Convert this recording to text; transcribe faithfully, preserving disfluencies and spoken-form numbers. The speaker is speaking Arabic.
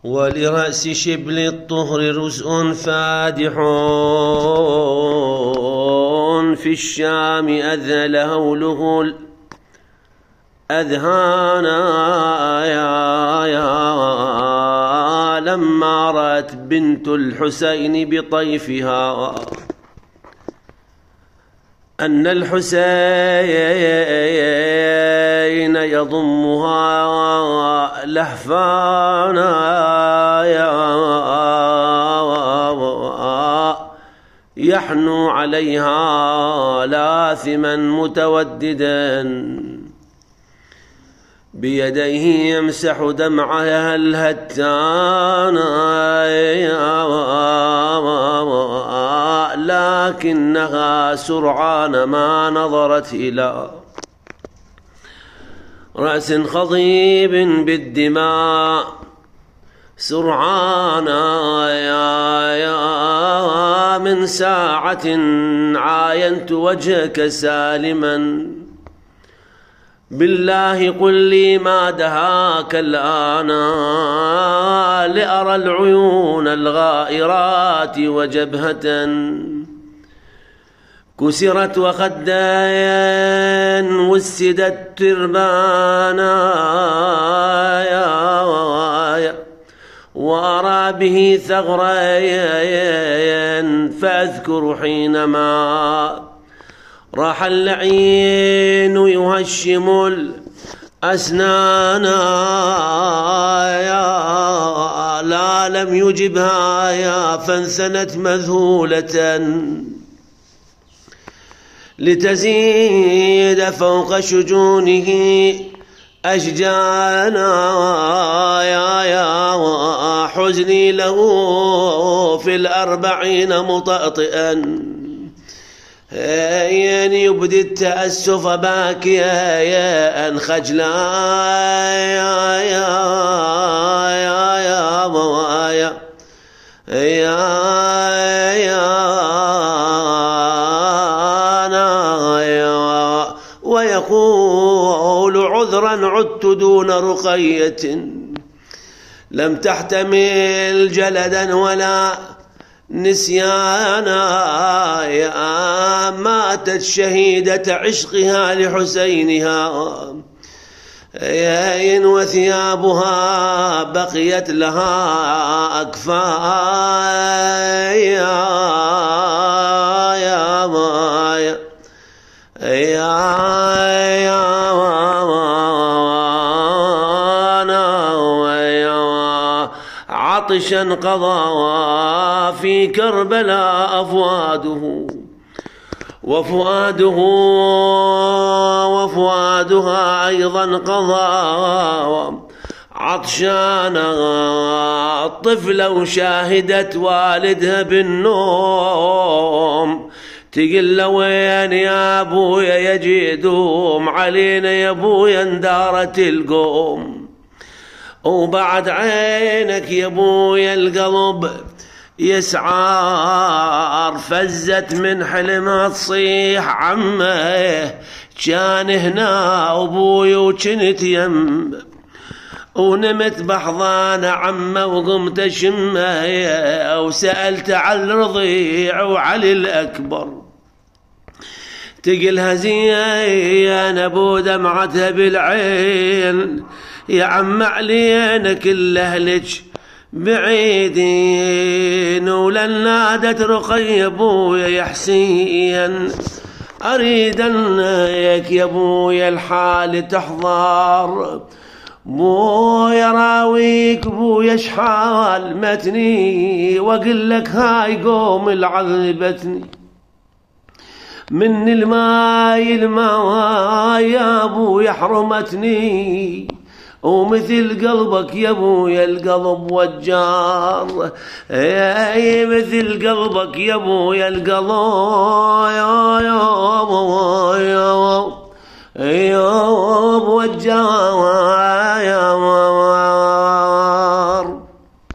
ولرأس شبل الطهر رزء فادح في الشام أذهل هوله الأذهانا يا يا لما رأت بنت الحسين بطيفها أن الحسين يضمها لهفانا يحنو عليها لاثما متوددا بيديه يمسح دمعها الهتانا لكنها سرعان ما نظرت إلى رأس خضيب بالدماء سرعان يا يا من ساعة عاينت وجهك سالما بالله قل لي ما دهاك الآن لأرى العيون الغائرات وجبهة كسرت وخدين وسدت تربانا وأرى به ثغرين فأذكر حينما راح اللعين يهشم الأسنان يا لا لم يجبها يا فانثنت مذهولة لتزيد فوق شجونه أشجانا يا يا حزني له في الأربعين مطأطئا ين يبدي التأسف باكيا يا خجلا يا يا يا يا يا يا يا ويقول عذرا عدت دون رقية لم تحتمل جلدا ولا نسيانا يا ماتت شهيدة عشقها لحسينها يا وثيابها بقيت لها أكفاء يا يا يا يا عطشا قضى في كربلاء أفواده وفؤاده وفؤادها أيضا قضى عطشانا الطفلة وشاهدت والدها بالنوم تقل وين يا ابويا يجيدوم علينا يا ابويا اندارت القوم وبعد عينك يا ابويا القلب يسعار فزت من حلمها تصيح عمه كان هنا ابوي وكنت يم ونمت بحضان عمه وقمت اشمه وسألت على الرضيع وعلي الأكبر تقلها زين ابو دمعتها بالعين يا عم علينا كل اهلك بعيدين ولن نادت رقي ابويا يا حسين اريد انك يا ابويا الحال تحضر بويا راويك بويا شحال متني واقول لك هاي قوم العذبتني من الماي الماء يا ابويا حرمتني ومثل قلبك يا ابويا القلب وجار اي مثل قلبك يا ابويا القلب يا يا يا يا وجار يا